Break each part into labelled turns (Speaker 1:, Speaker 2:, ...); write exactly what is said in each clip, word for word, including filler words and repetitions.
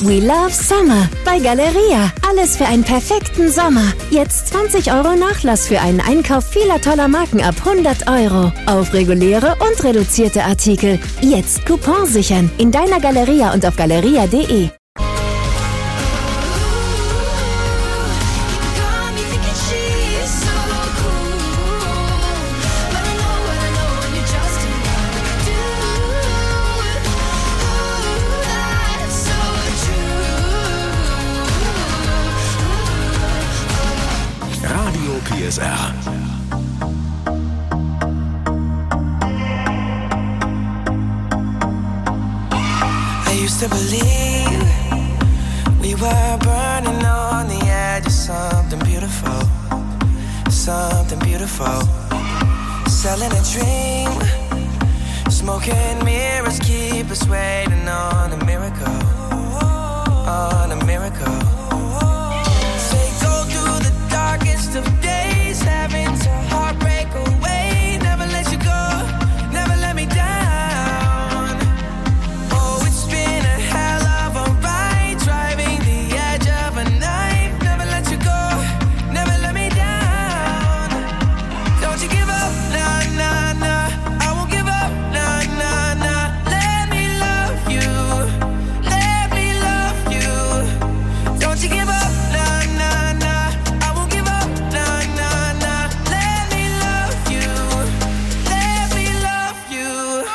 Speaker 1: We love Summer bei Galeria. Alles für einen perfekten Sommer. Jetzt zwanzig Euro Nachlass für einen Einkauf vieler toller Marken ab hundert Euro. Auf reguläre und reduzierte Artikel. Jetzt Coupon sichern. In deiner Galeria und auf galeria punkt de.
Speaker 2: P S R.
Speaker 3: I used to believe we were burning on the edge of something beautiful, something beautiful. Selling a dream, smoking mirrors keep us waiting on a miracle, on a miracle. Say go through the darkest of days, having to heartbreak away. Never let you go, never let me down. Oh, it's been a hell of a ride, driving the edge of a knife. Never let you go, never let me down. Don't you give up, nah, nah, nah. I won't give up, nah, nah, nah. Let me love you, let me love you. Don't you give up, nah, nah, nah. I won't give up, nah, nah, nah. Let me love you, let me love you.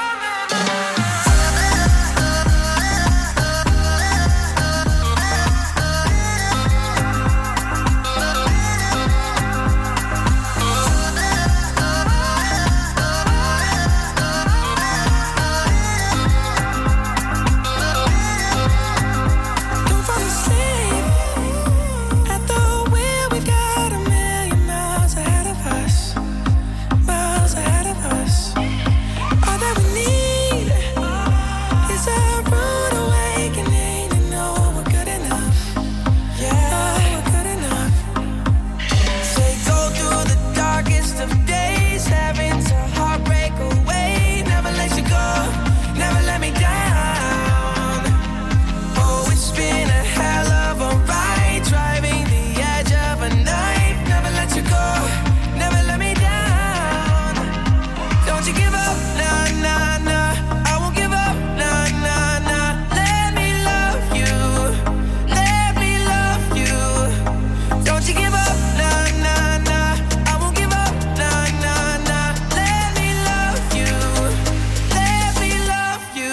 Speaker 3: Don't fall asleep at the wheel. We've got a million miles ahead of us, miles ahead of us. All that we need is a rude awakening to know we're good enough. Yeah, we're good enough. Say go through the darkest of days, having to heartbreak away. Never let you go, never let me down. Oh, it's been a hell of a ride, driving the edge of a knife. Never let you go, never let me down. Don't you give up, nah, nah, nah. I won't give up, nah, nah, nah. Let me love you, let me love you. Don't you give up, nah, nah, nah. I won't give up, nah, nah, nah. Let me love you, let me love you.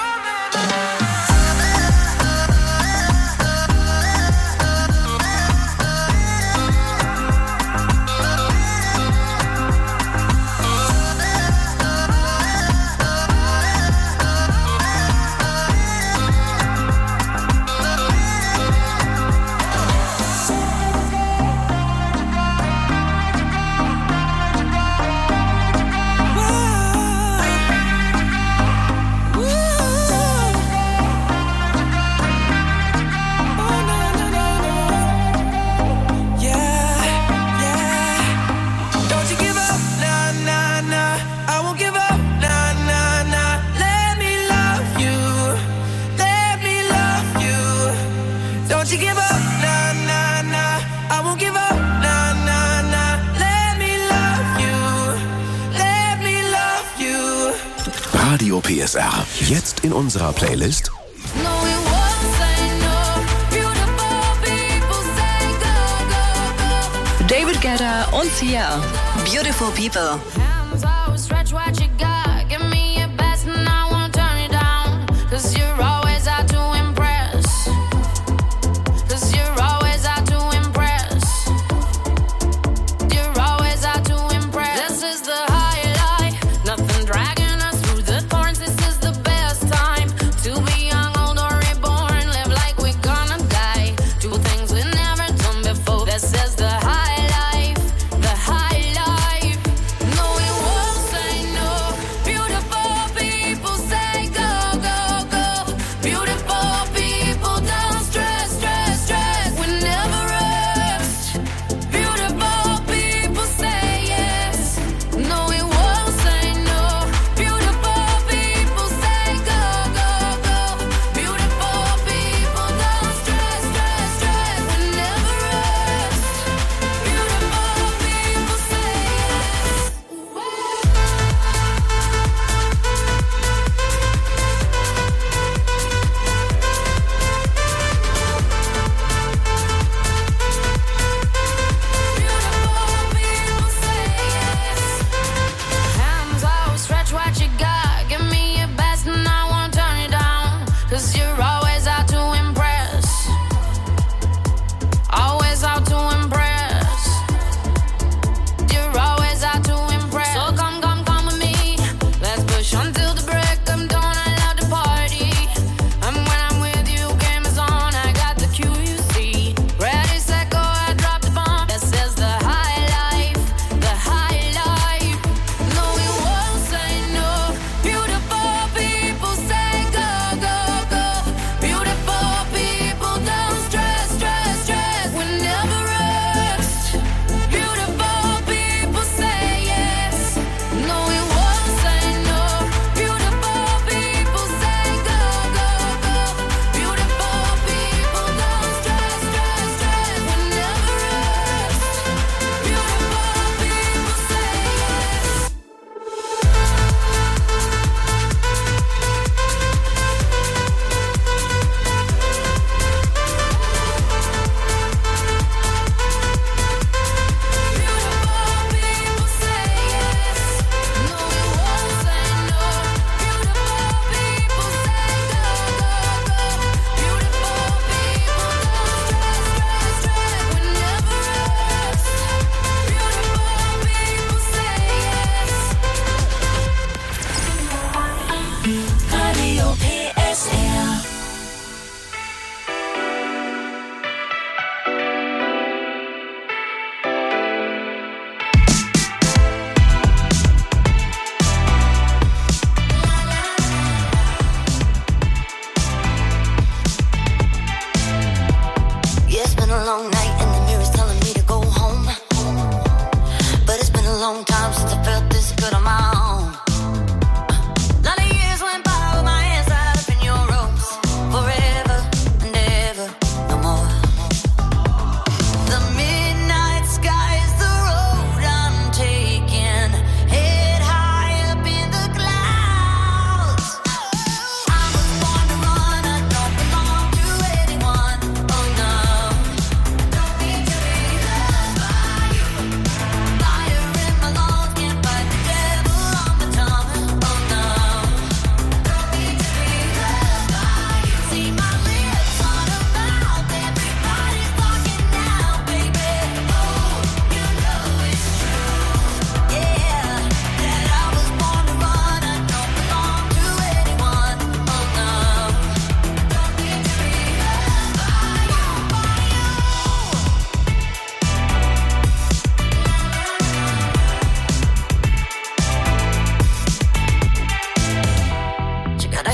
Speaker 3: Don't you give up, nah, nah, nah. I won't give up, nah, nah, nah. Let me love you, let me love you.
Speaker 2: Radio P S R. Jetzt in unserer Playlist
Speaker 4: No, we won't say no. Beautiful people say go, go, go.
Speaker 5: David Guetta und Sia. Beautiful People.
Speaker 4: Hands out, stretch what you got. Give me your best and I won't turn it down. 'Cause you're always out to impress. 'Cause you're always out to impress. You're always out to impress. This is the high life. Nothing dragging us through the thorns. This is the best time to be young, old or reborn. Live like we're gonna die. Do things we've never done before. This is the high life. The high life. No, we won't say no.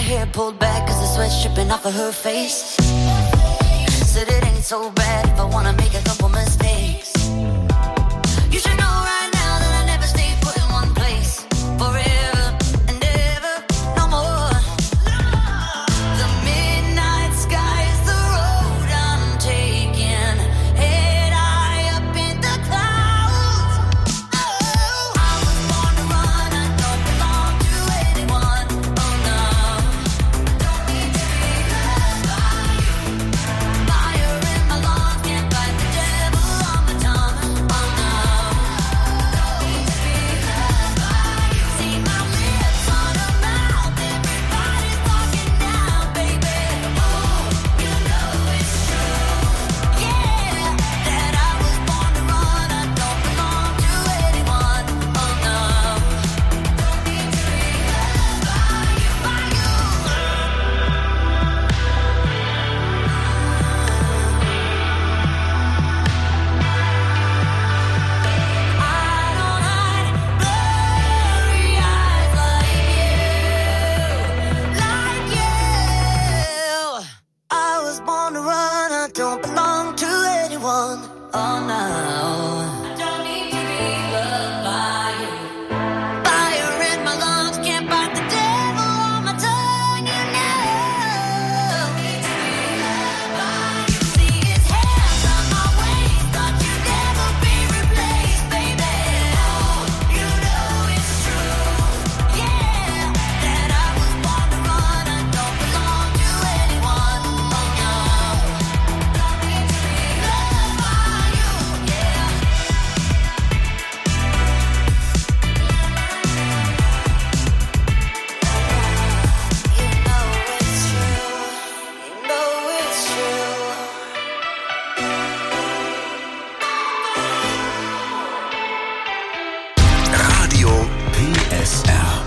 Speaker 6: hair pulled back cause the sweat's dripping off of her face. Said it ain't so bad if I wanna make a couple mistakes. You should know right now that I never stay put in one place forever and ever, no more. The midnight sky is the road I'm taking, head high up in the clouds. Oh, I was born to run, I don't belong to anyone. Oh no, don't need to be loved by you. Fire in my lungs, can't fight the devil on my tongue. Oh no, don't need to be loved by you. See my lips on a mouth, everybody's talking now, baby. Oh, you know it's true, yeah, that I was born to run, I don't belong to anyone. Oh no, don't need to be loved by you, by you. I don't hide blurry eyes like you, like you. I was born to run, I don't belong to anyone. Oh no, I don't need to be loved by you. Fire in my lungs, can't fight the devil on my tongue, you know. Don't need to be loved by you. See his hands on my waist, thought you'd never be replaced, baby. Oh, you know it's true, yeah, that I was born to run, I don't belong to anyone. Oh no, don't need to be loved by you, yeah. You know it's true, you know it's true.
Speaker 2: Radio P S R.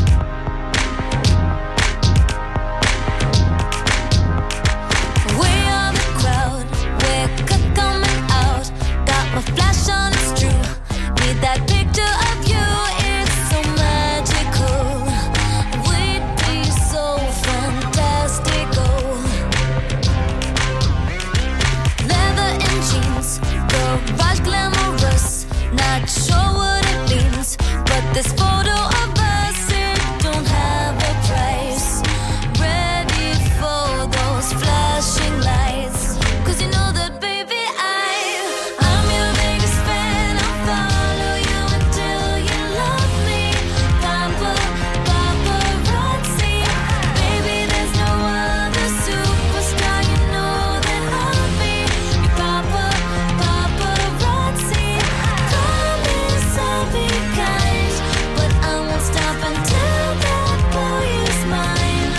Speaker 6: We are the crowd, we're c- coming out. Got my flash on, it's true. Need that picture of you, it's so magical. We'd be so fantastical. Leather and jeans, garage glamorous. Not sure what it means, but this photo of us, it don't have a price. Ready for those flashing lights, 'cause you know that, baby, I, I'm your biggest fan. I'll follow you until you love me. Papa, paparazzi, baby, there's no other superstar. You know that I'll be your papa, paparazzi. Promise I'll be kind, but I won't stop until that boy is mine.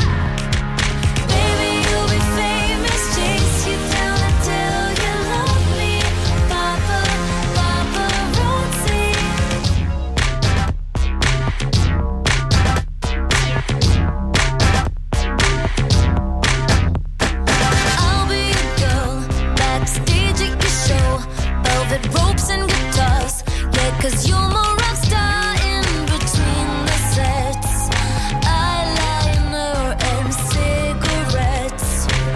Speaker 6: Baby, you'll be famous, chase you down until you love me. Papa, paparazzi. I'll be your girl, backstage at your show. Velvet ropes and guitars, yeah, 'cause you're my rock star in between the sets. Eyeliner and cigarettes.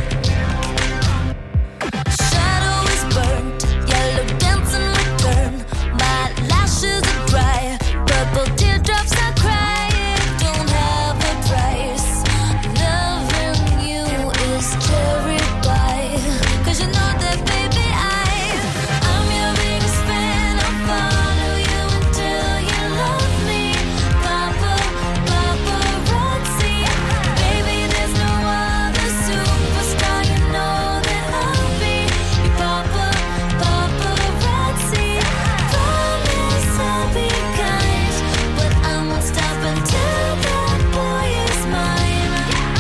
Speaker 6: Shadow is burnt, yellow dancing return. My lashes are dry, purple teardrops I cry. It don't have a price. Loving you is cherry pie, 'cause you know that, baby, I, I'm your biggest fan. I'll follow you until you love me. Papa, paparazzi, baby, there's no other superstar. You know that I'll be your papa, paparazzi. Promise I'll be kind, but I won't stop until that boy is mine.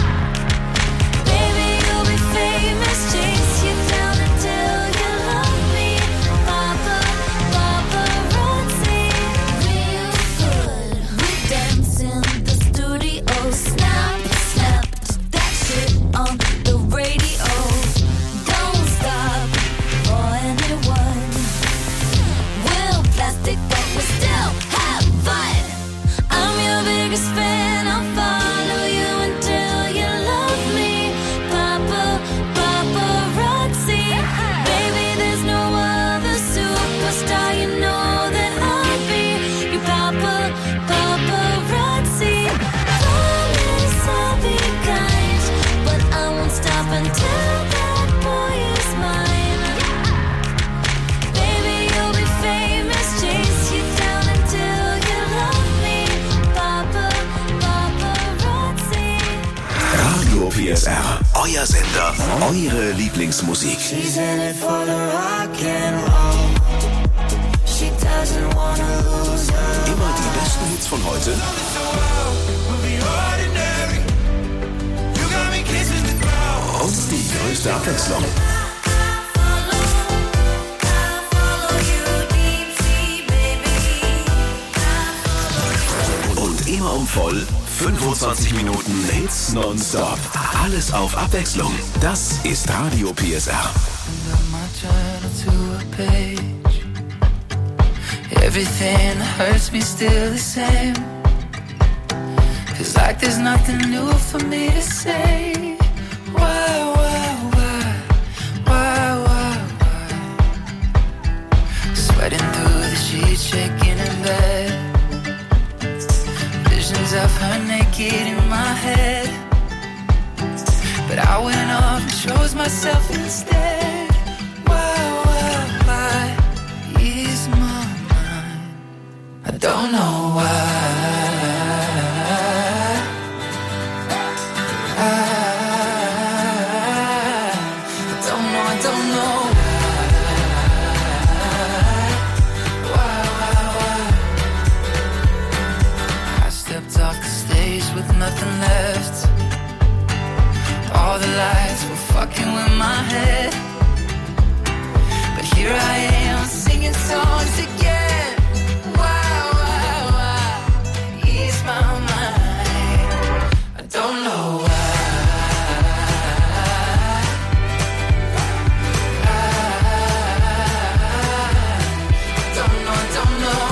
Speaker 6: Baby, you'll be famous, chase you down until you love me. Papa, paparazzi. Real good, we dance in the studio. Snap, snap, that shit on the radio. Don't stop for anyone. We'll plastic, but we still have fun. I'm your biggest fan. I'll follow you until
Speaker 2: P S R, euer Sender, eure Lieblingsmusik.
Speaker 3: She's in it for the rock and roll. She doesn't wanna lose her.
Speaker 2: Immer die besten Hits von heute. Und die größte Abwechslung. Und immer um voll fünfundzwanzig Minuten Hits nonstop. Alles auf Abwechslung. Das ist Radio P S R.
Speaker 3: Everything that hurts me still the same. Feels like there's nothing new for me to say. Why, why, why, why, why, why? Sweating through the sheets, shaking in bed. Visions of her naked in my head. But I went off and chose myself instead. Why, why, why is my mind? I don't know why. Nothing left. All the lights were fucking with my head. But here I am singing songs again. Why, why, why? Ease my mind. I don't know why. I don't know, I don't know.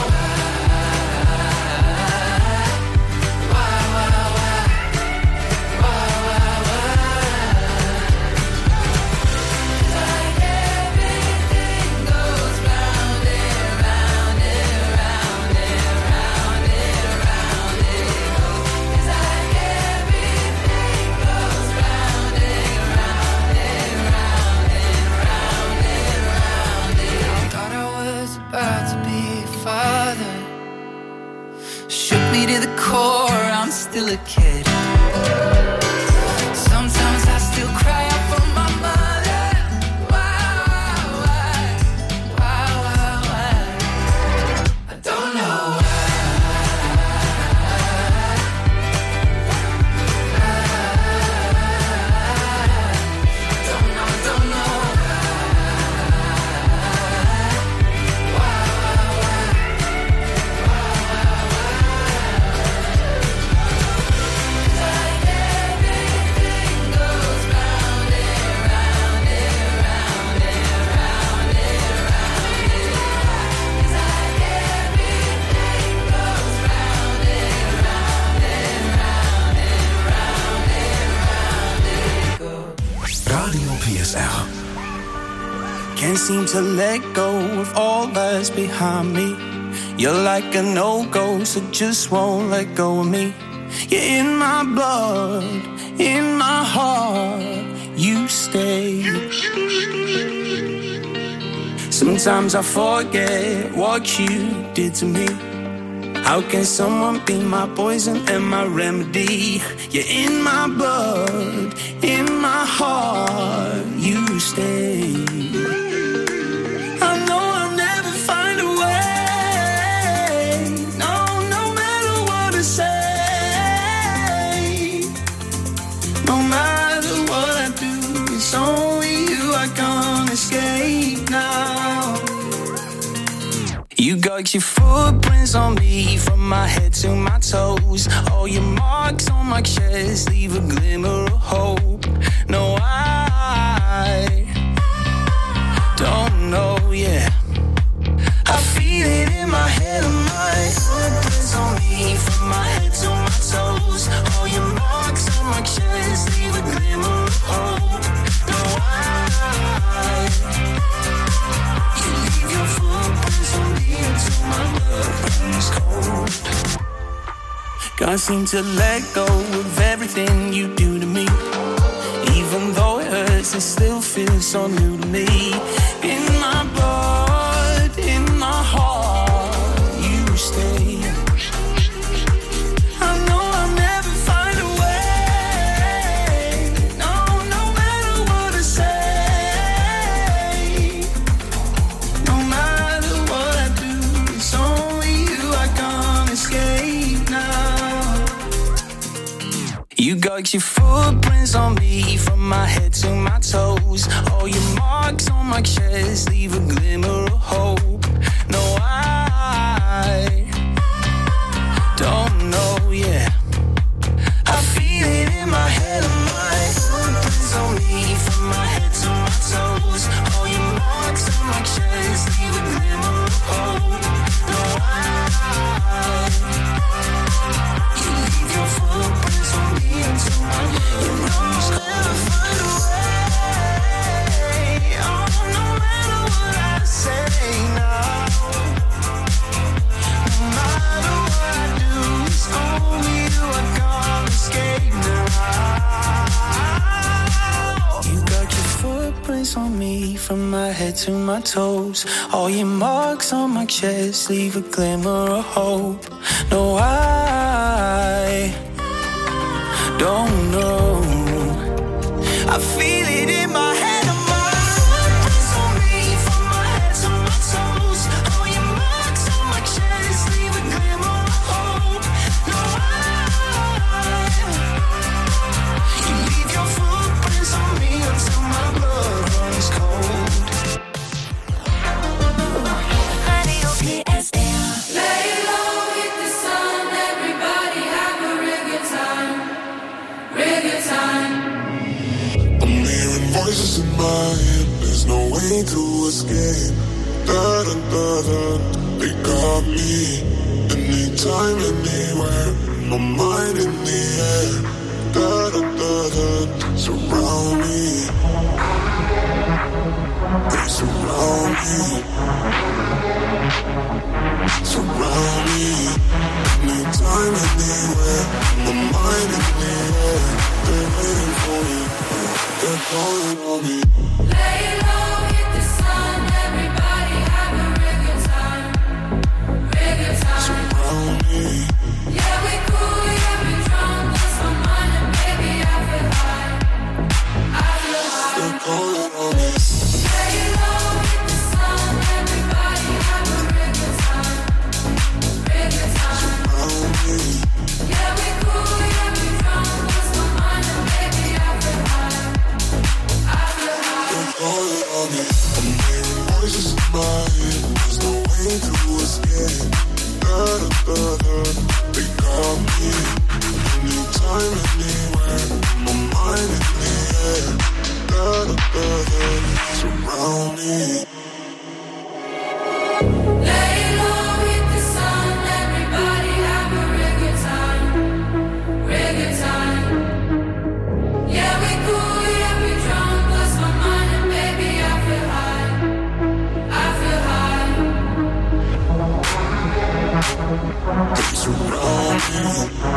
Speaker 3: I'm still a kid. Sometimes I still cry out for my mother. Why, why, why, why, why? I don't know why. I don't know, I don't know why, why,
Speaker 2: P S R.
Speaker 7: Can't seem to let go of all that's behind me. You're like a no-go, so just won't let go of me. You're in my blood, in my heart, you stay. Sometimes I forget what you did to me. How can someone be my poison and my remedy? You're in my blood, in my heart, you stay. I know I'll never find a way. No, no matter what I say. No matter what I do, it's only you I can't escape now. You got your footprints on me from my head to my toes. All your marks on my chest leave a glimmer of hope. No, I don't know, yeah. I feel it in my head and my footprints on me from my head to my toes. All your marks on my chest leave a glimmer of hope. No, I you leave your footprints on me until my blood runs cold. Can't seem to let go of everything you do to me. Even though it hurts, it still feels so new to me. In my blood, in my heart, you stay. I know I'll never find a way. got your footprints on me from my head to my toes. All your marks on my chest leave a glimmer of hope. No, I don't know, yeah. I feel it in my head and my footprints on me from my head to my toes. All your marks on my chest leave a glimmer of hope. No, I, you leave your footprints on me until my, you know I'll never find a way. Oh, no matter what I say now, no matter what I do, it's only you I can't escape now. You got your footprints on me from my head to my toes. All your marks on my chest leave a glimmer of hope. No, I don't know. I feel it in my head and my footprints on me from my head to my toes. All your marks on my chest leave a glimmer of hope. No, I, you leave your footprints on me until my blood runs cold.
Speaker 6: Radio P S R.
Speaker 4: Lay low, hit the sun, everybody have a real good time, real good time.
Speaker 8: I'm hearing voices in my head, there's no way to escape. Da da da da, they got me. Anytime, anywhere, my mind in the air. Da da da da, surround me. They surround me. Surround me. Anytime, anywhere, my mind in the air. They're waiting for me. They're calling on me.
Speaker 4: Lay low, hit the sun, everybody have a real good time, real good time.
Speaker 8: Surround me.
Speaker 4: Yeah, we cool, yeah, we drunk, lost my mind and baby I feel high, I feel high.
Speaker 8: They're calling on me.
Speaker 4: Lay low, hit the sun, everybody have a real good time, real good time.
Speaker 8: Surround me.
Speaker 4: Yeah, we cool, yeah, we drunk, lost my mind and baby I feel high, I feel high.
Speaker 8: They're calling on me. I'm hearing voices in my head. There's no way to escape. Da da da da. They got me. Anytime, anywhere. My mind in the air. Da da da da. Surround me.
Speaker 4: Lay low, hit the sun, everybody have a real good time, real good time. Yeah, we cool, yeah, we drunk, lost my mind and baby I feel high, I feel high.
Speaker 8: They surround me.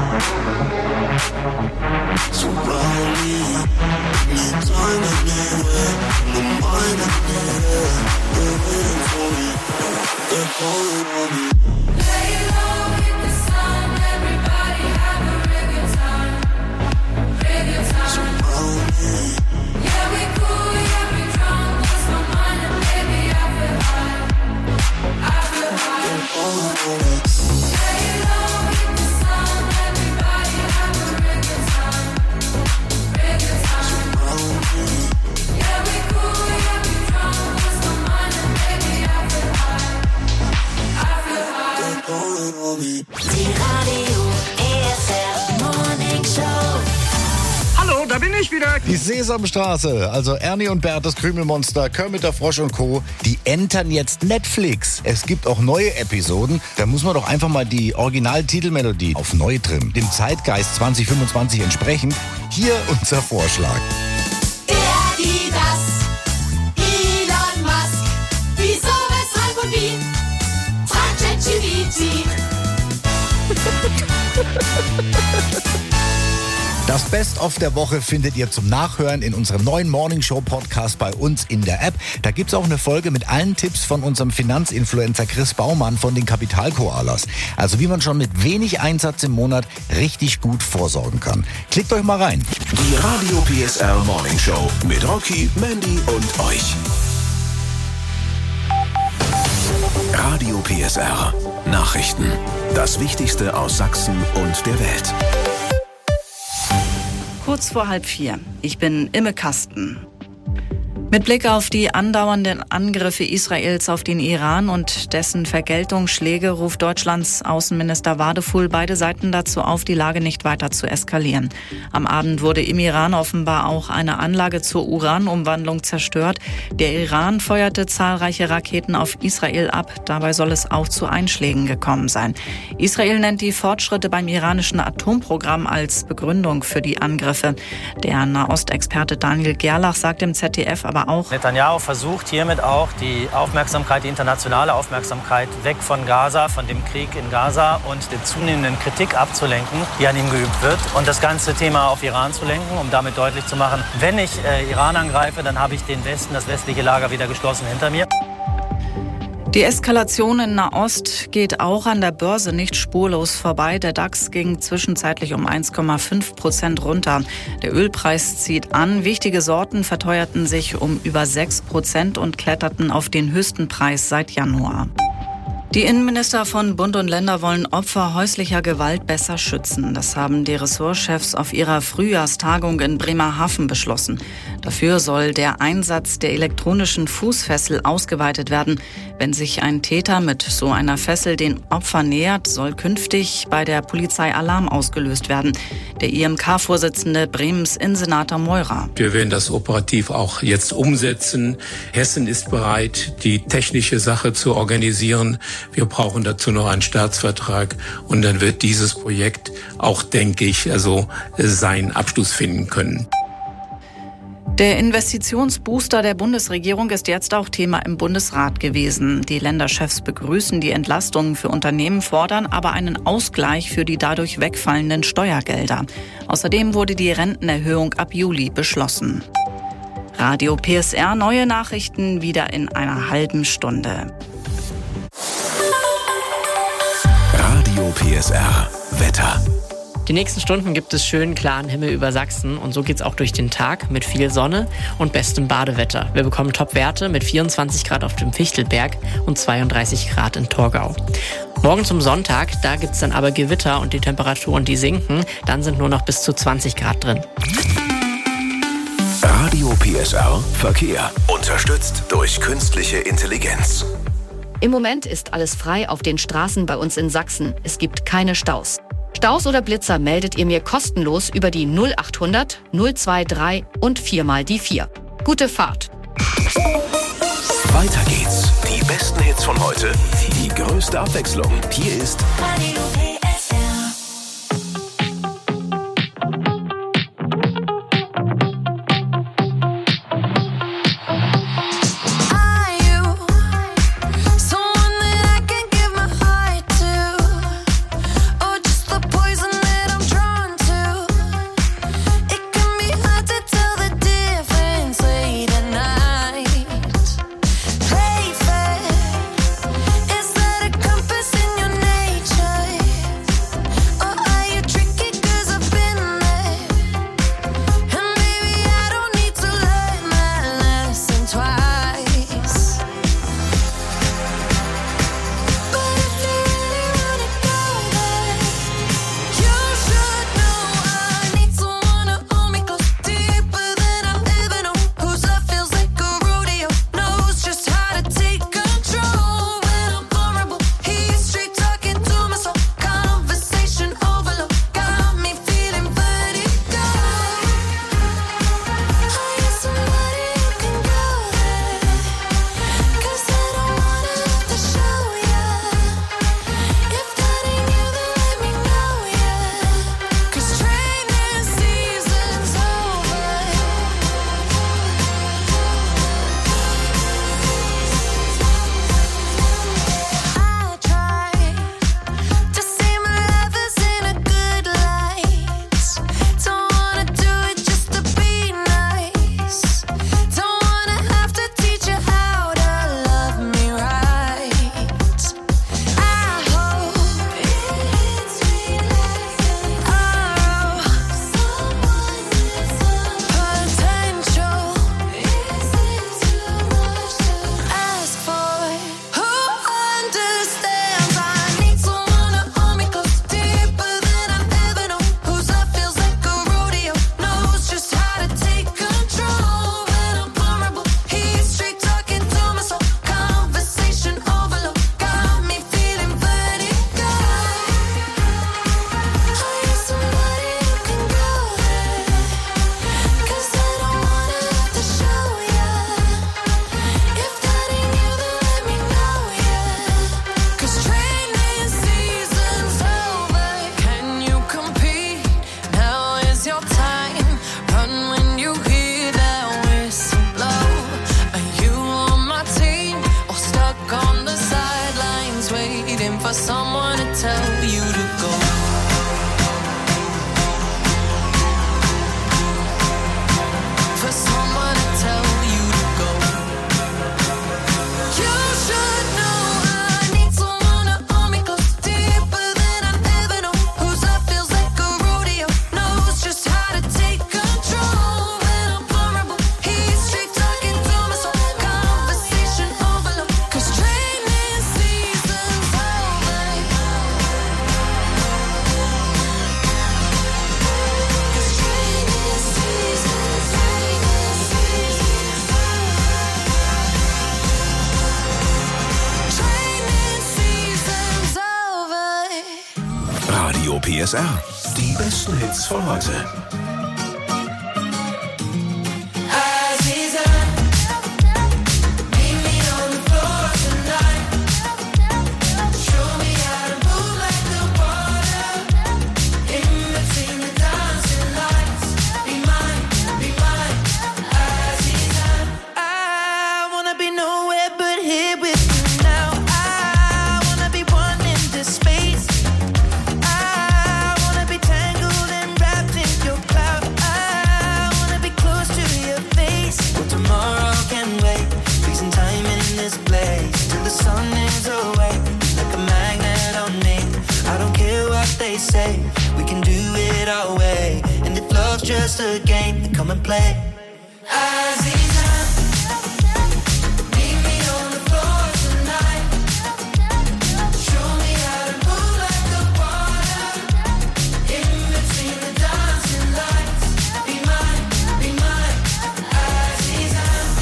Speaker 8: Surround me. Anytime, anywhere. My mind in the air. They're waiting for me. They're calling on me.
Speaker 4: Lay low, hit the sun, everybody have a real good time, real good time.
Speaker 8: Surround me.
Speaker 4: Yeah, we cool, yeah, we drunk, lost my mind and baby I feel high, I feel high.
Speaker 8: They're calling on me.
Speaker 4: Lay low, hit the sun, everybody have a real good time, real good time.
Speaker 8: Surround me.
Speaker 4: Yeah, we cool, yeah, we drunk, lost my mind and baby I feel high, I feel high.
Speaker 8: They're calling on me.
Speaker 6: Die Radio P S R Morning Show.
Speaker 9: Hallo, da bin ich wieder.
Speaker 10: Die Sesamstraße, also Ernie und Bert, das Krümelmonster, Kermit der Frosch und Co., die entern jetzt Netflix. Es gibt auch neue Episoden. Da muss man doch einfach mal die Original-Titelmelodie auf neu trimmen. Dem Zeitgeist zwanzig fünfundzwanzig entsprechend. Hier unser Vorschlag.
Speaker 4: Der, die, das, Elon Musk, wieso, weshalb und wie, fragt ChatGPT.
Speaker 10: Das Best-of der Woche findet ihr zum Nachhören in unserem neuen Morning-Show-Podcast bei uns in der App. Da gibt's auch eine Folge mit allen Tipps von unserem Finanzinfluencer Chris Baumann von den Kapitalkoalas. Also wie man schon mit wenig Einsatz im Monat richtig gut vorsorgen kann. Klickt euch mal rein.
Speaker 2: Die Radio P S R Morning Show mit Rocky, Mandy und euch. Radio P S R Nachrichten. Das Wichtigste aus Sachsen und der Welt.
Speaker 11: kurz vor halb vier. Ich bin Imme Kasten. Mit Blick auf die andauernden Angriffe Israels auf den Iran und dessen Vergeltungsschläge ruft Deutschlands Außenminister Wadefuhl beide Seiten dazu auf, die Lage nicht weiter zu eskalieren. Am Abend wurde im Iran offenbar auch eine Anlage zur Uranumwandlung zerstört. Der Iran feuerte zahlreiche Raketen auf Israel ab. Dabei soll es auch zu Einschlägen gekommen sein. Israel nennt die Fortschritte beim iranischen Atomprogramm als Begründung für die Angriffe. Der Nahostexperte Daniel Gerlach sagt im Z D F aber auch,
Speaker 12: Netanyahu versucht hiermit auch die Aufmerksamkeit, die internationale Aufmerksamkeit weg von Gaza, von dem Krieg in Gaza und der zunehmenden Kritik abzulenken, die an ihm geübt wird, und das ganze Thema auf Iran zu lenken, um damit deutlich zu machen, wenn ich äh, Iran angreife, dann habe ich den Westen, das westliche Lager wieder geschlossen hinter mir.
Speaker 11: Die Eskalation in Nahost geht auch an der Börse nicht spurlos vorbei. Der DAX ging zwischenzeitlich um eins Komma fünf Prozent runter. Der Ölpreis zieht an. Wichtige Sorten verteuerten sich um über sechs Prozent und kletterten auf den höchsten Preis seit Januar. Die Innenminister von Bund und Länder wollen Opfer häuslicher Gewalt besser schützen. Das haben die Ressortchefs auf ihrer Frühjahrstagung in Bremerhaven beschlossen. Dafür soll der Einsatz der elektronischen Fußfessel ausgeweitet werden. Wenn sich ein Täter mit so einer Fessel den Opfern nähert, soll künftig bei der Polizei Alarm ausgelöst werden. Der I M K-Vorsitzende Bremens Innensenator Meurer.
Speaker 13: Wir werden das operativ auch jetzt umsetzen. Hessen ist bereit, die technische Sache zu organisieren. Wir brauchen dazu noch einen Staatsvertrag und dann wird dieses Projekt auch, denke ich, also seinen Abschluss finden können.
Speaker 11: Der Investitionsbooster der Bundesregierung ist jetzt auch Thema im Bundesrat gewesen. Die Länderchefs begrüßen die Entlastungen für Unternehmen, fordern aber einen Ausgleich für die dadurch wegfallenden Steuergelder. Außerdem wurde die Rentenerhöhung ab Juli beschlossen. Radio P S R, neue Nachrichten wieder in einer halben Stunde.
Speaker 2: Radio P S R Wetter.
Speaker 14: Die nächsten Stunden gibt es schönen, klaren Himmel über Sachsen und so geht's auch durch den Tag mit viel Sonne und bestem Badewetter. Wir bekommen Top-Werte mit vierundzwanzig Grad auf dem Fichtelberg und zweiunddreißig Grad in Torgau. Morgen zum Sonntag, da gibt's dann aber Gewitter und die Temperaturen, die sinken. Dann sind nur noch bis zu zwanzig Grad drin.
Speaker 2: Radio P S R Verkehr. Unterstützt durch künstliche Intelligenz.
Speaker 15: Im Moment ist alles frei auf den Straßen bei uns in Sachsen. Es gibt keine Staus. Staus oder Blitzer meldet ihr mir kostenlos über die null achthundert null drei und viermal die vier. Gute Fahrt.
Speaker 2: Weiter geht's. Die besten Hits von heute. Die größte Abwechslung. Hier ist Radio P S R.
Speaker 3: Is that a compass in your nature?
Speaker 2: S R. Die besten Hits von heute.
Speaker 3: Say we can do it our way, and if love's just a game, then come and play. Aziza, meet me on the floor tonight. Show me how to move like the water in between the dancing lights. Be mine, be mine, Aziza.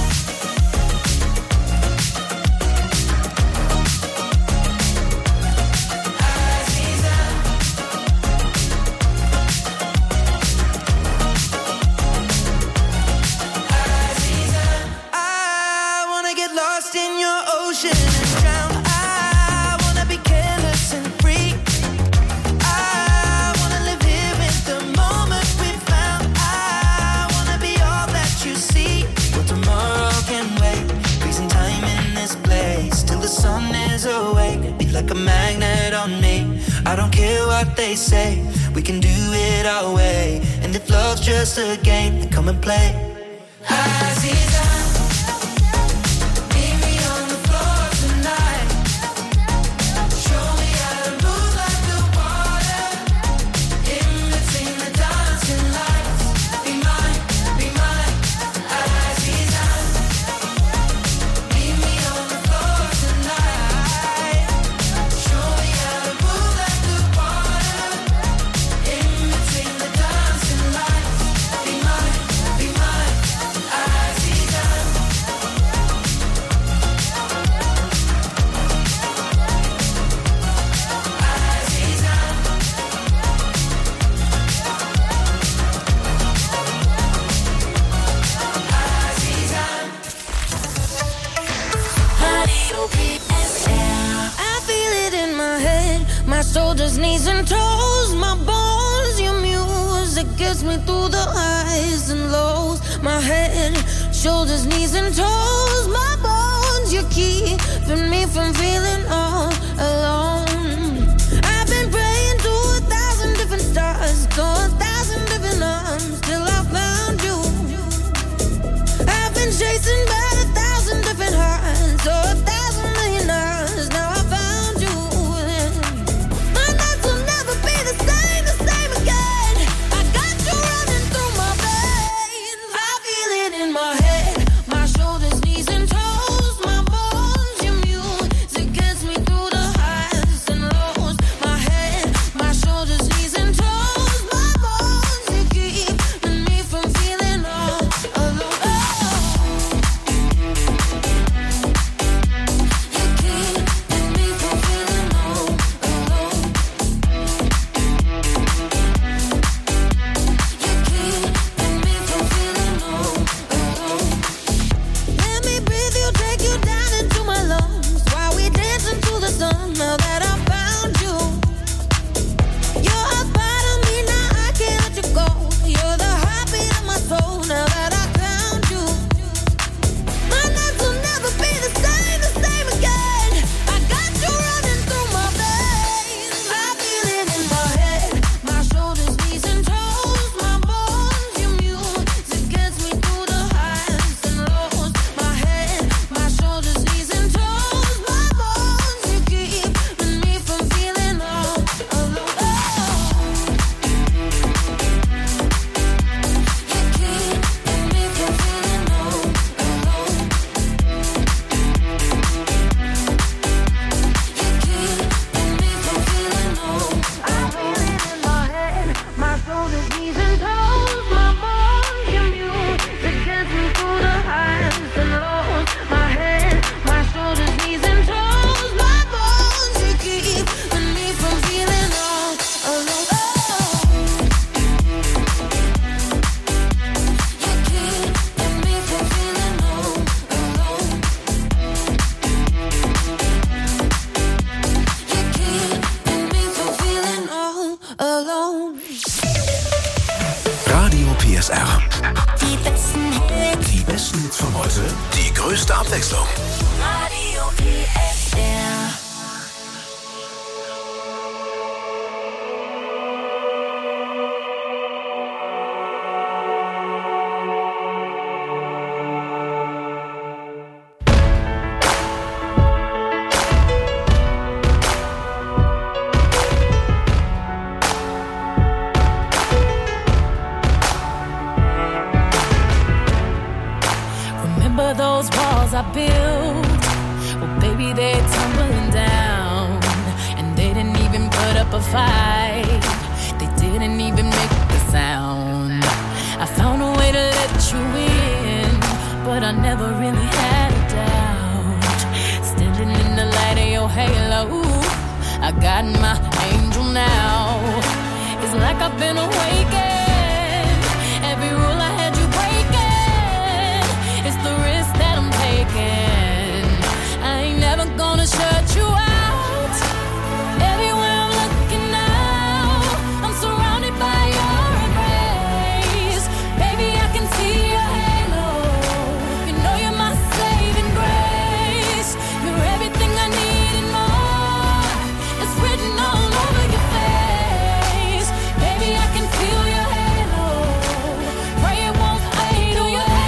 Speaker 3: Like a magnet on me. I don't care what they say, we can do it our way. And if love's just a game, then come and play. Aziza, meet me on the floor tonight. Show me how to move like the water in between the dancing lights. Be mine, be mine, Aziza. Meet me on the floor tonight. Show me how to move like the water in between the dancing lights. Be mine, be mine, Aziza.
Speaker 4: I feel it in my head, my shoulders, knees and toes, my bones. Your music gets me through the highs and lows. My head, shoulders, knees and toes, my bones. You're keeping me from feeling all alone. I've been praying to a thousand different stars, to a thousand different arms, till I found you. I've been chasing by a thousand different hearts, so a thousand million hours. Now I found you. My nights will never be the same, the same again. I got you running through my veins. I feel it in my head, my shoulders, knees and toes, my bones. Your music gets me through the highs
Speaker 2: P S R.
Speaker 6: Die besten Hits.
Speaker 2: Die besten Hits von heute. Die größte Abwechslung.
Speaker 6: Radio P S R.
Speaker 16: Those walls I built, well, baby, they're tumbling down. And they didn't even put up a fight. They didn't even make the sound. I found a way to let you in, but I never really had a doubt. Standing in the light of your halo, I got my angel now. It's like I've been awakened. Every rule I had you breaking, it's the risk that I'm taking. I ain't never gonna shut you out. Everywhere I'm looking now, I'm surrounded by your embrace. Baby, I can see your halo. You know you're my saving grace. You're everything I need and more. It's written all over your face. Baby, I can feel your halo. Pray it won't fade. Oh, your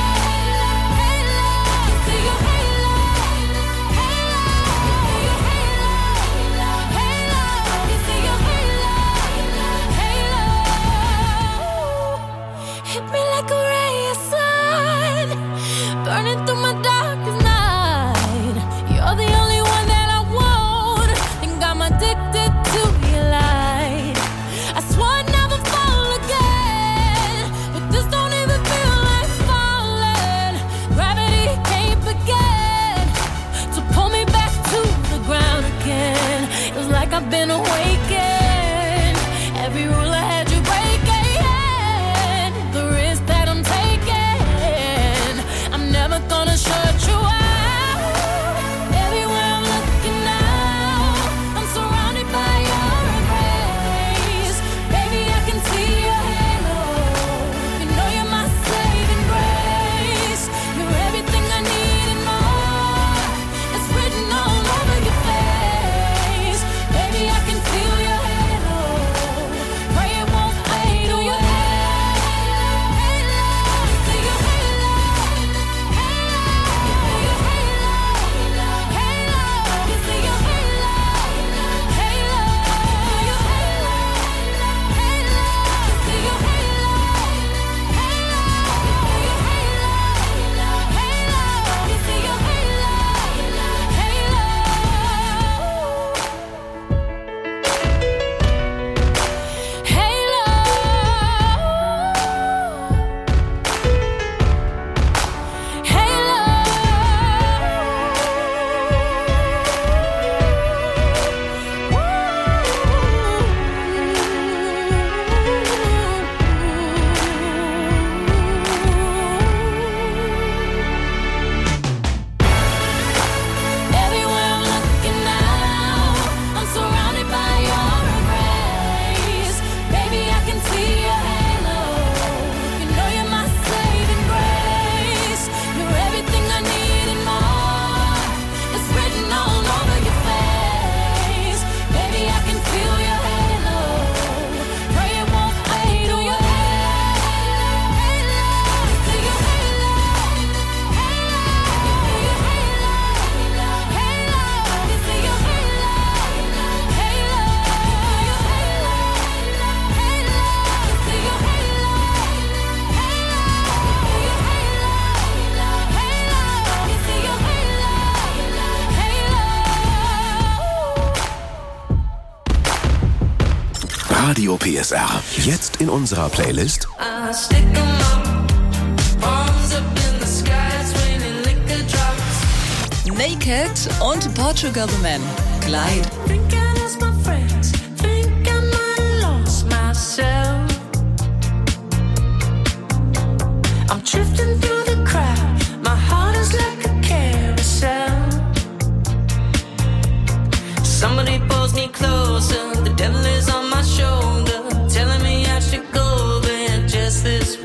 Speaker 16: burning through my darkest night. You're the only one that I want. Think I'm addicted to your light. I swore I'd never fall again, but this don't even feel like falling. Gravity can't begin to pull me back to the ground again. It was like I've been awakened. Every rule I had you breaking, the risk that I'm taking, I'm never gonna shut you out. Everywhere I'm looking now, I'm surrounded by your embrace. Baby, I can see your halo. You know you're my saving grace. You're everything I need and more. It's written all over your face. Baby, I can feel your halo. Pray it won't fade. Oh, your halo. See your halo.
Speaker 2: Radio P S R. Jetzt in unserer Playlist
Speaker 5: Naked und Portugal the Man. Glide.
Speaker 16: I'm drifting through the crowd. My heart is like a carousel. Somebody pulls me closer. The devil is on my shoulder, telling me I should go there just this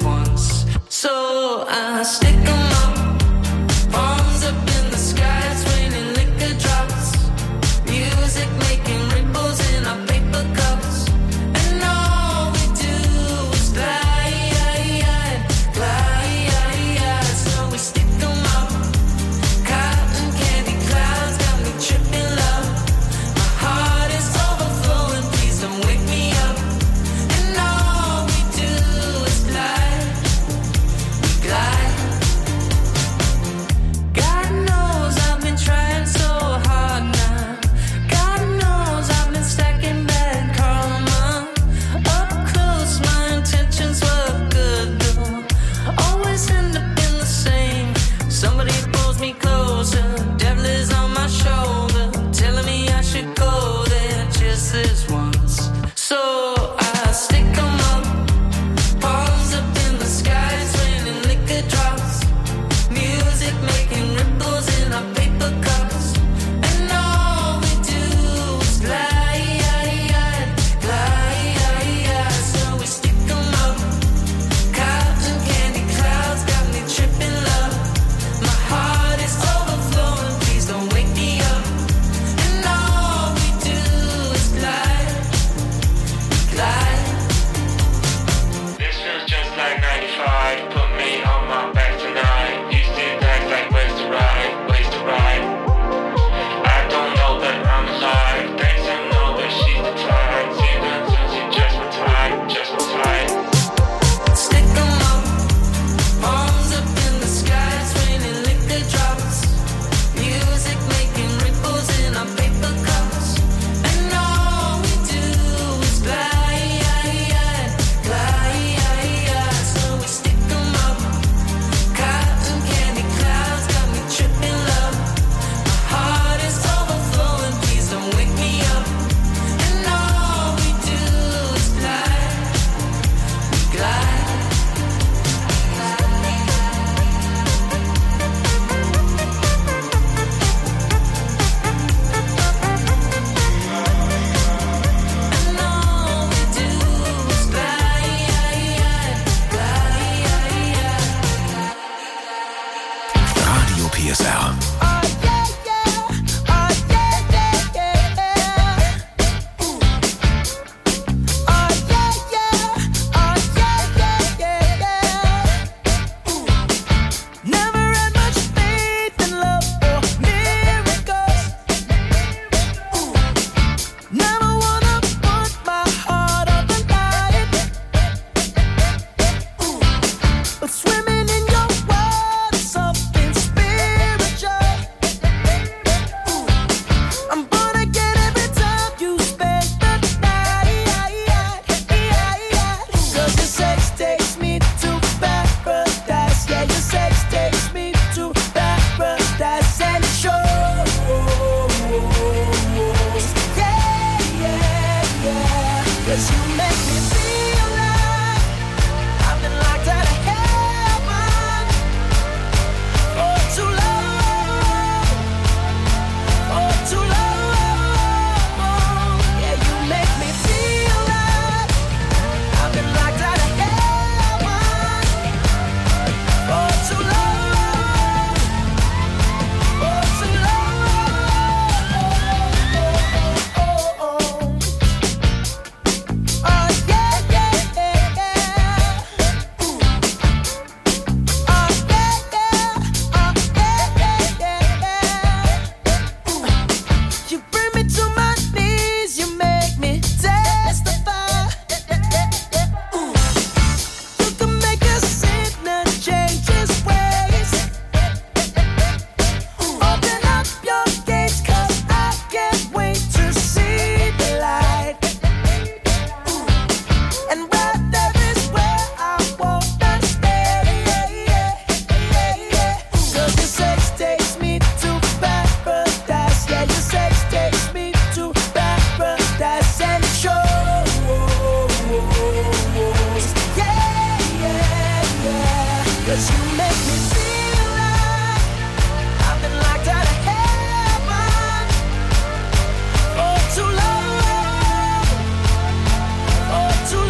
Speaker 3: 'cause you make me feel like I've been locked out of heaven for too long, for too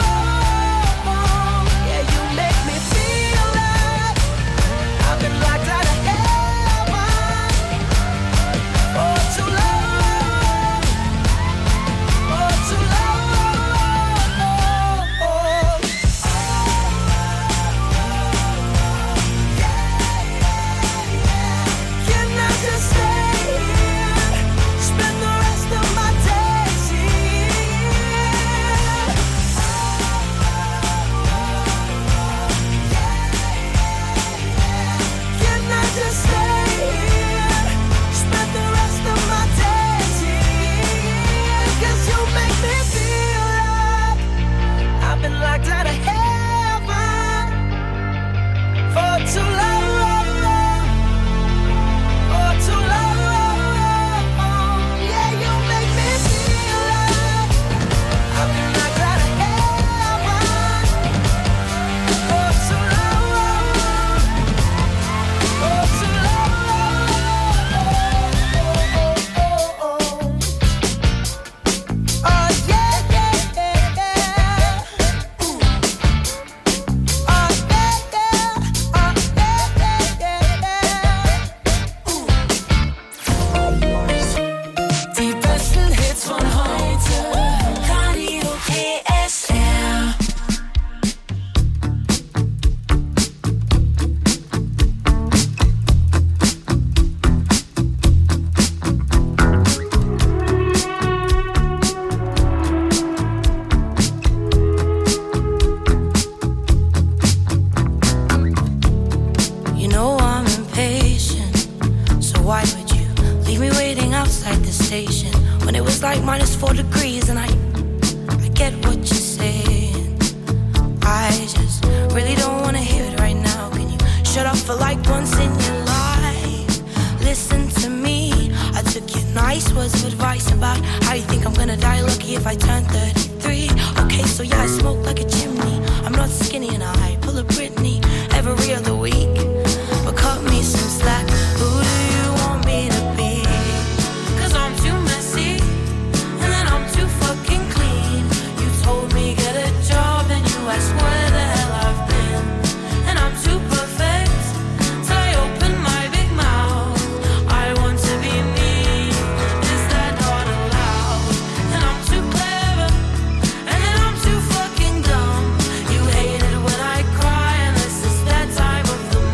Speaker 3: long. Yeah, you make me feel like I've been locked out of heaven for too long, for too long. Can I just stay here, spend the rest of my days here? Can I just stay here, spend the rest of my days here? 'Cause you make me feel like I've been locked out of heaven for too long, for too long. Yeah, you make me feel like I've been locked out of heaven for too long, for too long. Oh yeah, yeah, yeah, yeah. Ooh. Oh yeah, yeah. Oh yeah, yeah, yeah, yeah. Die besten Hits von heute. Radio P S R. You know I'm impatient, so why would you leave me waiting outside the station when it was like minus four degrees? And I, I get what you're saying. I just really don't wanna hear it right now. Can you shut up for like once in your life? Listen to me. I took your nice words of advice about how you think I'm gonna die lucky if I turn thirty-three. Okay, so yeah, I smoke like a chimney. I'm not skinny and I pull a Britney every other week. But cut me some slack. Who do you want me to be? 'Cause I'm too messy, and then I'm too fucking clean. You told me get a job, and you asked where the hell I've been. And I'm too perfect till I open my big mouth. I want to be me, is that not allowed? And I'm too clever, and then I'm too fucking dumb. You hate it when I cry, and this is that time of the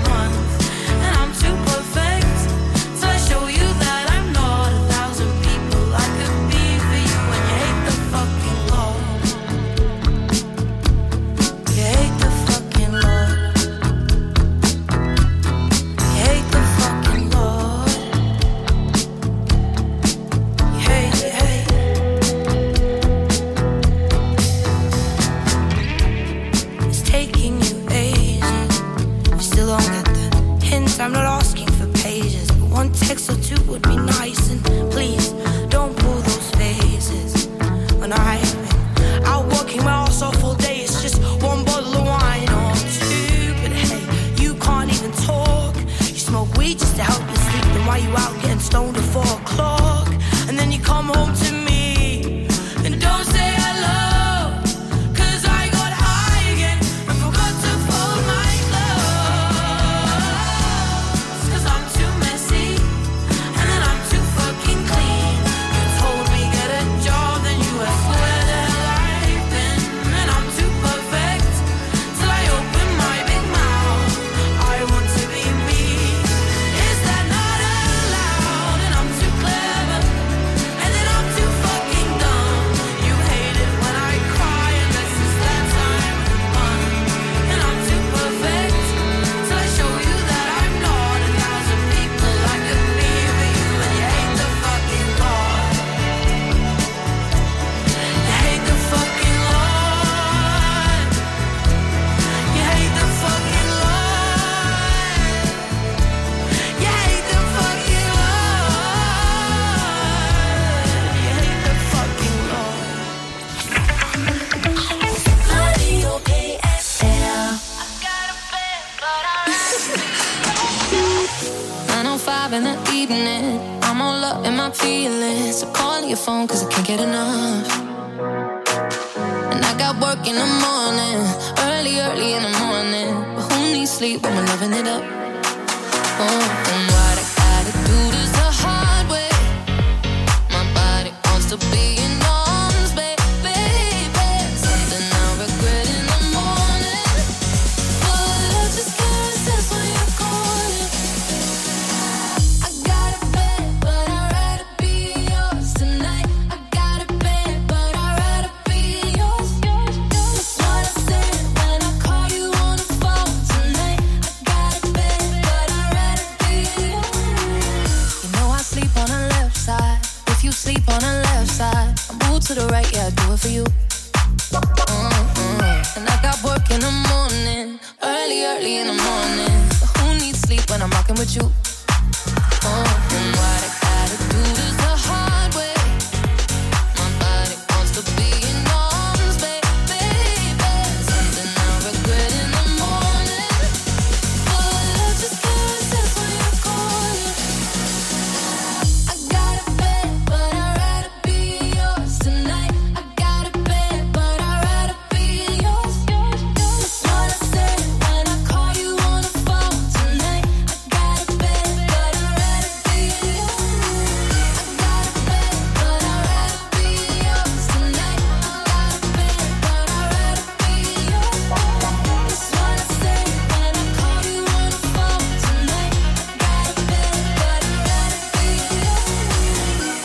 Speaker 4: needing it. I'm all up in my feelings. So call your phone cause I can't get enough. And I got work in the morning, early, early in the morning. But who needs sleep when we're loving it up? Oh, and what I gotta do this the hard way. My body wants to be in arms, baby, baby. Something I regret in the morning. But love just can't resist when you're calling. I got a bed, but I'd rather be yours tonight. I got a bed, but I'd rather be yours. That's what I said when I call you on the phone tonight. I got a bed, but I'd rather be yours. You know I sleep on the left side. If you sleep on the left side, I move to the right, yeah, I do it for you. Mm-mm. And I got work in the morning, early, early in the morning. But who needs sleep when I'm rocking with you? Oh, and what I gotta do this the hard way. My body wants to be in arms, baby, baby. Something I regret in the morning. But love just can't resist when you're calling. I got a bed, but I'd rather be yours tonight. I got a bed, but I'd rather be yours. That's what I said when I call you on the phone tonight. I got a bed, but I'd rather be yours. I got a bed, but I'd rather be yours tonight. I got a bed, but I'd rather be yours. That's what I said when I call you on the phone tonight. I got a bed, but I'd rather be yours.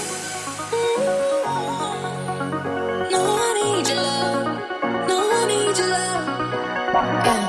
Speaker 4: No, I need your love. No, I need your love. Yeah.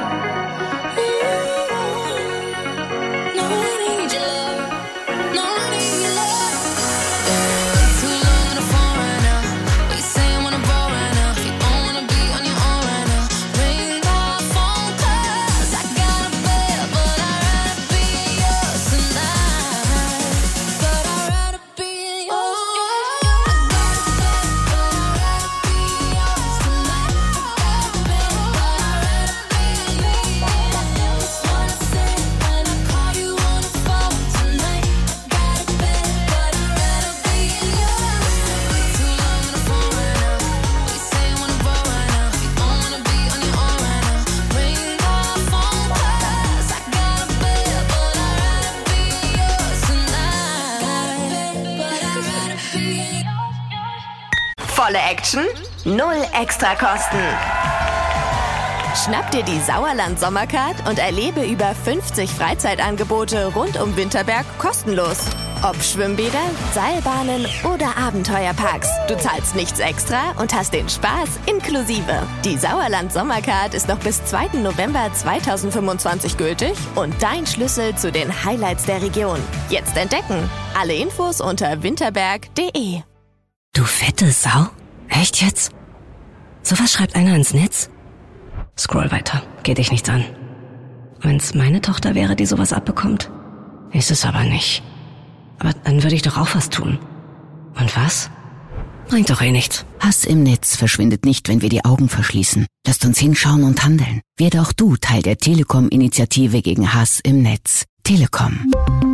Speaker 4: No, I need your love. No, I need your love. Yeah. Too long on the phone right now. What you saying when I'm bored right now? You don't wanna be on your own right now. Ring my phone 'cause I got a bed, but I'd rather be yours tonight. But I'd rather be yours. I got a bed, but I'd rather be yours tonight. I got a bed, but I'd rather be yours. That's what I said when I call you on the phone tonight. I got a bed, but I'd rather be yours. Too long on the phone right now. What you saying when I'm bored right now? You don't wanna be on your own right now. Ring my phone 'cause I got a bed, but I'd rather be yours tonight. Got a bed, but I'd rather be yours.
Speaker 1: Volle Action, null Extrakosten. Schnapp dir die Sauerland Sommercard und erlebe über fünfzig Freizeitangebote rund um Winterberg kostenlos. Ob Schwimmbäder, Seilbahnen oder Abenteuerparks. Du zahlst nichts extra und hast den Spaß inklusive. Die Sauerland Sommercard ist noch bis zweiten November zweitausendfünfundzwanzig gültig und dein Schlüssel zu den Highlights der Region. Jetzt entdecken. Alle Infos unter winterberg punkt de.
Speaker 17: Du fette Sau? Echt jetzt? Sowas schreibt einer ins Netz? Scroll weiter, geht dich nichts an. Wenn's meine Tochter wäre, die sowas abbekommt. Ist es aber nicht. Aber dann würde ich doch auch was tun. Und was? Bringt doch eh nichts.
Speaker 18: Hass im Netz verschwindet nicht, wenn wir die Augen verschließen. Lasst uns hinschauen und handeln. Werde auch du Teil der Telekom-Initiative gegen Hass im Netz. Telekom.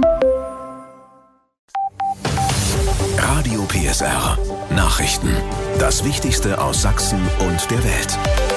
Speaker 2: Radio P S R. Nachrichten. Das Wichtigste aus Sachsen und der Welt.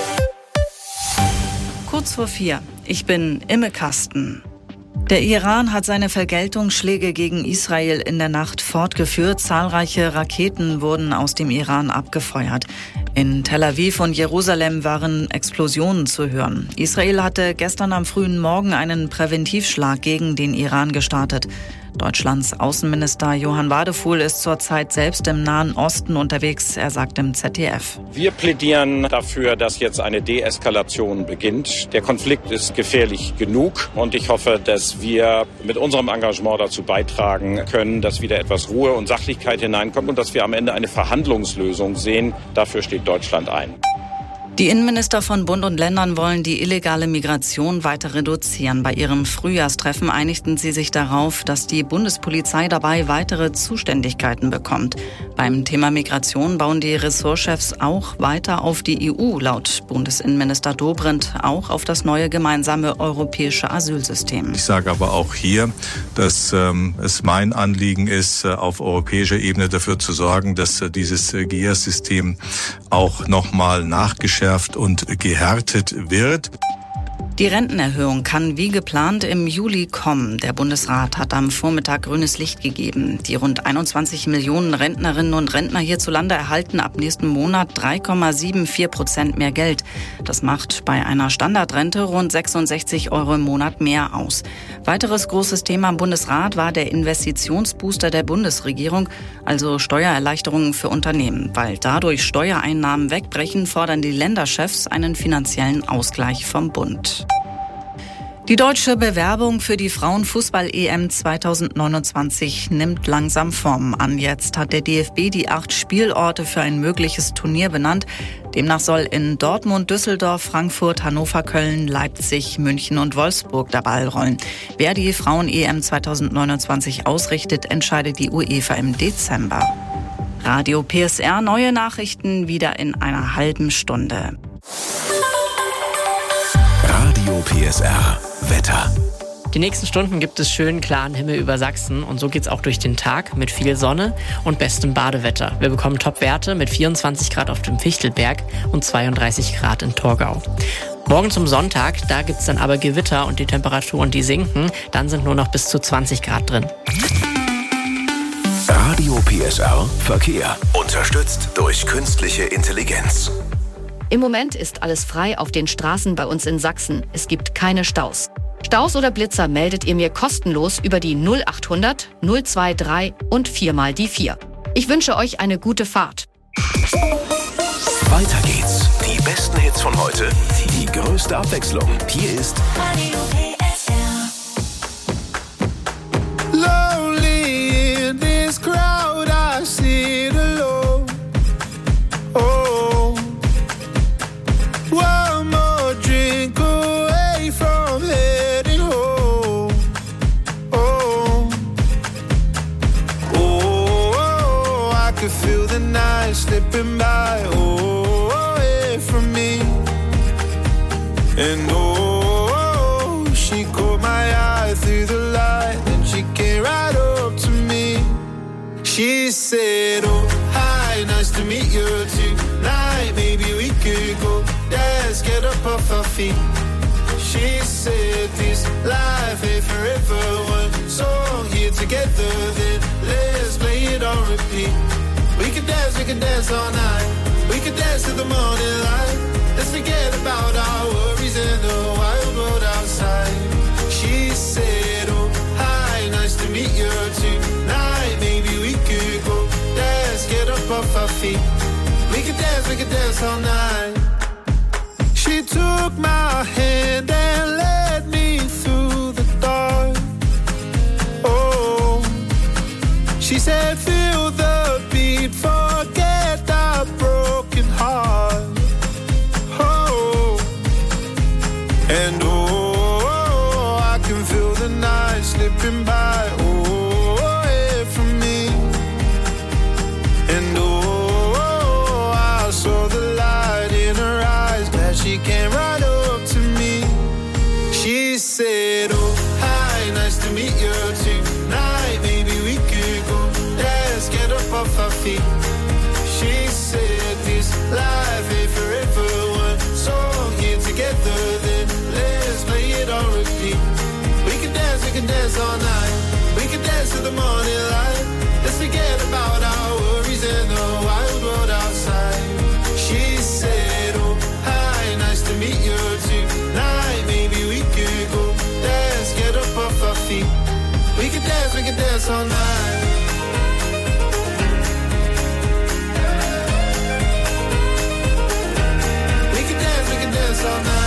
Speaker 11: Kurz vor vier. Ich bin Imme Kasten. Der Iran hat seine Vergeltungsschläge gegen Israel in der Nacht fortgeführt. Zahlreiche Raketen wurden aus dem Iran abgefeuert. In Tel Aviv und Jerusalem waren Explosionen zu hören. Israel hatte gestern am frühen Morgen einen Präventivschlag gegen den Iran gestartet. Deutschlands Außenminister Johann Wadefuhl ist zurzeit selbst im Nahen Osten unterwegs. Er sagt im Z D F.
Speaker 19: Wir plädieren dafür, dass jetzt eine Deeskalation beginnt. Der Konflikt ist gefährlich genug und ich hoffe, dass wir mit unserem Engagement dazu beitragen können, dass wieder etwas Ruhe und Sachlichkeit hineinkommt und dass wir am Ende eine Verhandlungslösung sehen. Dafür steht Deutschland ein.
Speaker 11: Die Innenminister von Bund und Ländern wollen die illegale Migration weiter reduzieren. Bei ihrem Frühjahrstreffen einigten sie sich darauf, dass die Bundespolizei dabei weitere Zuständigkeiten bekommt. Beim Thema Migration bauen die Ressortchefs auch weiter auf die E U, laut Bundesinnenminister Dobrindt auch auf das neue gemeinsame europäische Asylsystem.
Speaker 20: Ich sage aber auch hier, dass ähm, es mein Anliegen ist, auf europäischer Ebene dafür zu sorgen, dass äh, dieses G I A S-System auch nochmal nachgeschärft und gehärtet wird.
Speaker 11: Die Rentenerhöhung kann wie geplant im Juli kommen. Der Bundesrat hat am Vormittag grünes Licht gegeben. Die rund einundzwanzig Millionen Rentnerinnen und Rentner hierzulande erhalten ab nächsten Monat drei Komma vierundsiebzig Prozent mehr Geld. Das macht bei einer Standardrente rund sechsundsechzig Euro im Monat mehr aus. Weiteres großes Thema im Bundesrat war der Investitionsbooster der Bundesregierung, also Steuererleichterungen für Unternehmen. Weil dadurch Steuereinnahmen wegbrechen, fordern die Länderchefs einen finanziellen Ausgleich vom Bund. Die deutsche Bewerbung für die Frauenfußball-E M zweitausendneunundzwanzig nimmt langsam Form an. Jetzt hat der D F B die acht Spielorte für ein mögliches Turnier benannt. Demnach soll in Dortmund, Düsseldorf, Frankfurt, Hannover, Köln, Leipzig, München und Wolfsburg der Ball rollen. Wer die Frauen-E M zweitausendneunundzwanzig ausrichtet, entscheidet die UEFA im Dezember. Radio P S R, neue Nachrichten wieder in einer halben Stunde.
Speaker 2: Radio P S R Wetter.
Speaker 14: Die nächsten Stunden gibt es schönen, klaren Himmel über Sachsen und so geht's auch durch den Tag mit viel Sonne und bestem Badewetter. Wir bekommen Top-Werte mit vierundzwanzig Grad auf dem Fichtelberg und zweiunddreißig Grad in Torgau. Morgen zum Sonntag, da gibt's dann aber Gewitter und die Temperaturen, die sinken. Dann sind nur noch bis zu zwanzig Grad drin.
Speaker 2: Radio P S R Verkehr. Unterstützt durch künstliche Intelligenz.
Speaker 15: Im Moment ist alles frei auf den Straßen bei uns in Sachsen. Es gibt keine Staus. Staus oder Blitzer meldet ihr mir kostenlos über die null achthundert null drei und vier mal die vier. Ich wünsche euch eine gute Fahrt.
Speaker 2: Weiter geht's. Die besten Hits von heute, die größte Abwechslung. Hier ist
Speaker 7: Radio P S R. Lonely in this crowd, I sit alone. Oh, one more drink away from heading home. Oh, oh, I could feel the night slipping by. Oh, away from me. And oh, she caught my eye through the light, and she came right up to me. She said, oh, hi, nice to meet you tonight. Maybe we could go dance, get up off our feet. She said, this life ain't forever. One song here together, then let's play it on repeat. We could dance, we could dance all night. We could dance to the morning light. Let's forget about our worries in the wild world outside. She said, oh, hi, nice to meet you tonight. Maybe we could go dance, get up off our feet. We could dance, we could dance all night. She took my hand and led me through the dark. Oh, she said, feel the beat, forget our broken heart. Oh, and oh, I can feel the night slipping by. Oh, away from me. And oh, I saw the light in her eyes that she came right up to me. She said, oh, hi, nice to meet you tonight. Maybe we could go dance, get up off our feet. She said, this life ain't forever. One song here together, then let's play it on repeat. We can dance, we can dance all night. We can dance to the morning light. Let's forget about our worries in the wild world outside. She said, oh, hi, nice to meet you tonight. Maybe we could go dance, get up off our feet. We can dance, we can dance all night. We can dance, we can dance all night.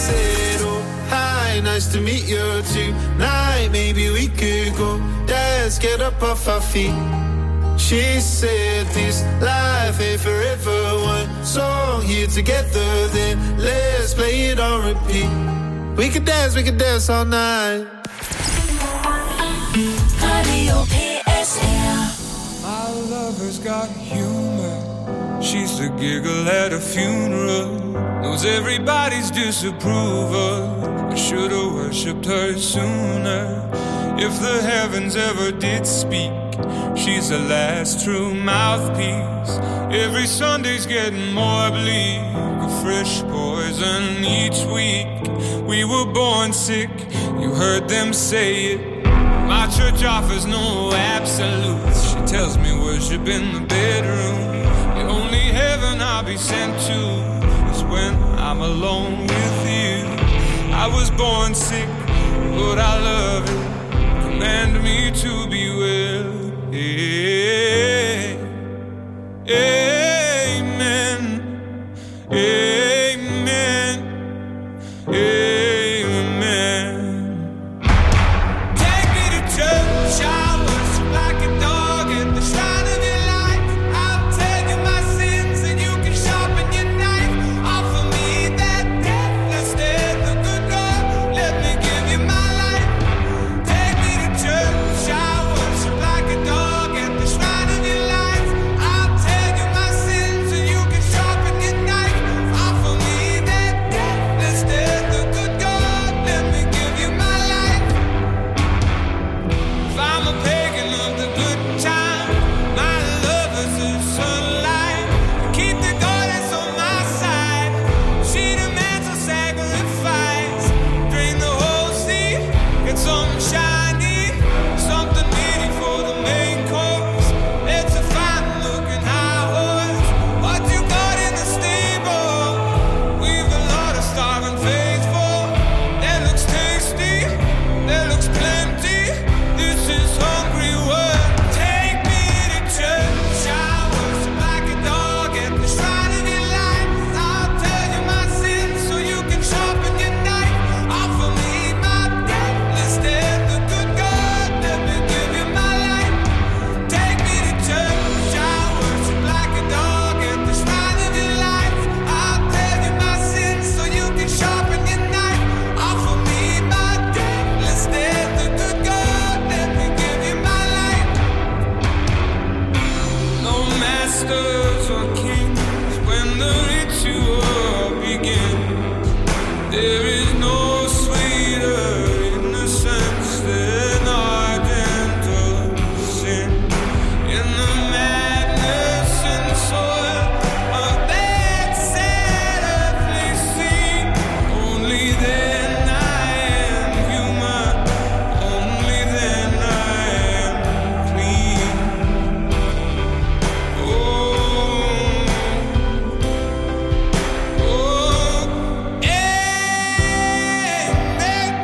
Speaker 7: Nice to meet you tonight. Maybe we could go dance, let's get up off our feet. She said this life ain't forever. One song here together, then let's play it on repeat. We could dance, we could dance all night.
Speaker 3: Radio P S R.
Speaker 21: My lover's got humor. She's the giggle at a funeral. Knows everybody's disapproval. I should've worshipped her sooner. If the heavens ever did speak, she's the last true mouthpiece. Every Sunday's getting more bleak, a fresh poison each week. We were born sick, you heard them say it. My church offers no absolutes. She tells me worship in the bedroom. The only heaven I'll be sent to is when I'm alone with you. I was born sick, but I love it. Command me to be well. Amen. Amen. Amen. Take me to church. I worship like a dog at the shrine of your life. I'll tell you my sins and you can sharpen your knife. Offer me that deathless death, the good God. Let me give you my life. Take me to church. I worship like a dog at the shrine of your life. I'll tell you my sins and you can sharpen your knife. Offer me that deathless death, the good God. Let me give you my life. If I'm a pagan of the good time, my lover's the sunlight. Keep the goddess on my side. She demands a sacrifice. Drain the whole sea, get something shiny, something meaty for the main course. It's a fine looking high horse. What you got in the stable? We've a lot of starving faithful. That looks tasty, that looks plenty. This is hungry work. Take me to church. I worship like a dog at the shrine of your life. I'll tell you my sins so you can sharpen your knife. Offer me my deathless death, the good God. Let me give you my life. Take me to church. I worship like a dog at the shrine of your life. I'll tell you my sins so you can sharpen your knife. Offer me my deathless death, the good God. Let me give you my life. No masters or kings when the ritual begins. There is no sweeter innocence than ardent sin. In the madness and soil of that sad earthly scene, only then I am human. Only then I am clean. Oh, oh, amen,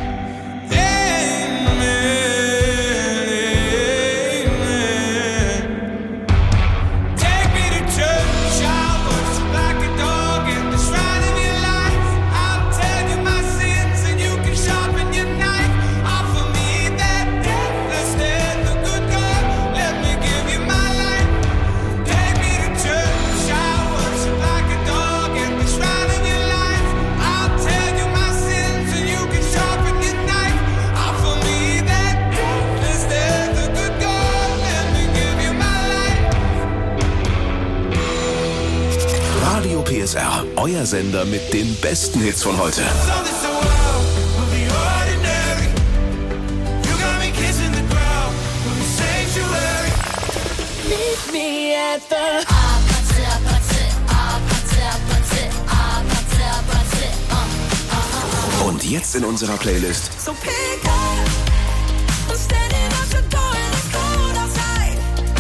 Speaker 21: amen, amen. Take me to church. I worship like a dog at the shrine of your life. I'll tell you my sins and you can sharpen your knife. Offer me that deathless death, the good God. Let me give you my life. Take me to church. I worship like a dog at the shrine of your life. I'll tell you my sins and you can sharpen your knife. Offer me that deathless death, the good God. Let me give you my life.
Speaker 2: Radio P S R, euer Sender mit den besten Hits von heute.
Speaker 7: Something so wild will be ordinary. You got me kissing the ground will be sanctuary. Meet me at the
Speaker 2: Und jetzt in unserer Playlist
Speaker 3: So pick up. I'm standing at your door and it's cold outside.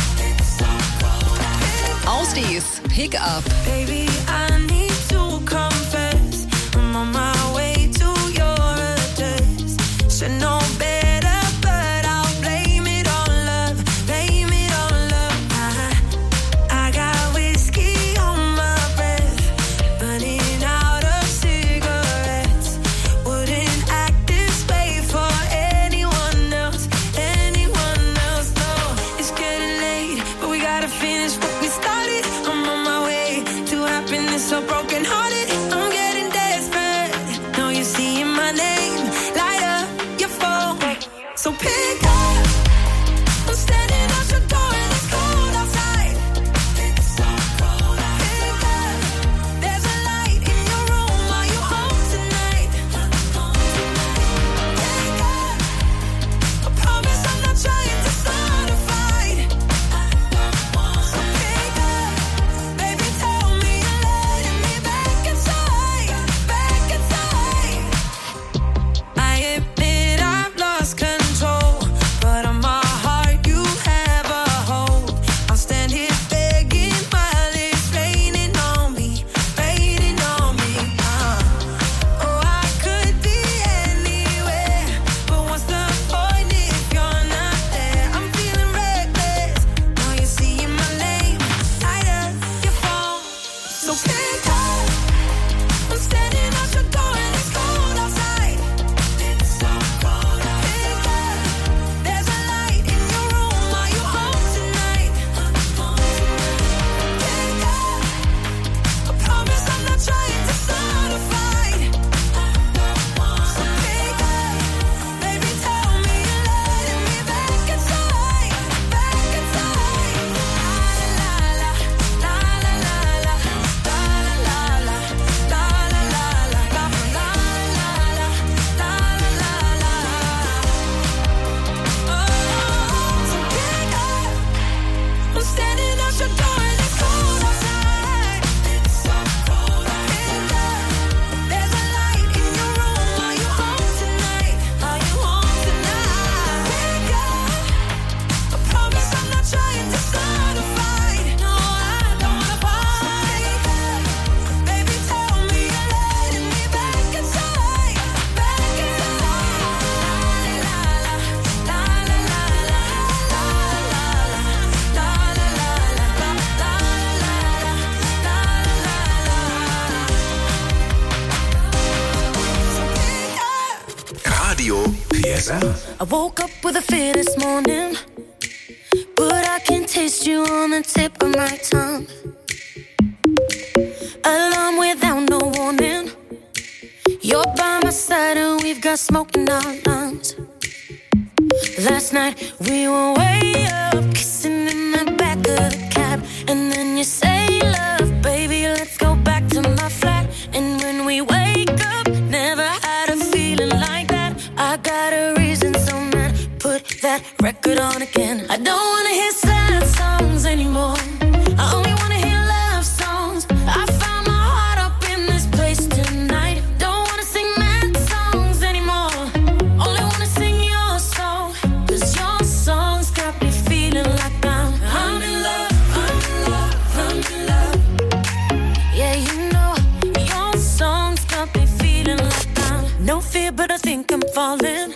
Speaker 5: Austis Pick Up.
Speaker 3: Baby, I need to confess. I'm on my way to your address. Should know better, but I'll blame it on love. Blame it on love. I, I got whiskey on my breath, running out of cigarettes. Wouldn't act this way for anyone else, anyone else.
Speaker 2: R.
Speaker 16: I woke up with a fear this morning, but I can taste you on the tip of my tongue. Alarm without no warning. You're by my side and we've got smoke in our lungs. Last night we were way up, kissing in the back of the cab. And then you say, love, baby, let's go back to my flat. And when we wake up, never had a feeling like that. I got a reason, so man, put that record on again. I don't wanna hear sad songs anymore. I only wanna hear love songs. I found my heart up in this place tonight. Don't wanna sing mad songs anymore. Only wanna sing your song. Cause your songs got me feeling like I'm I'm in love, I'm in love, I'm in love. Yeah, you know, your songs got me feeling like I'm no fear, but I think I'm falling.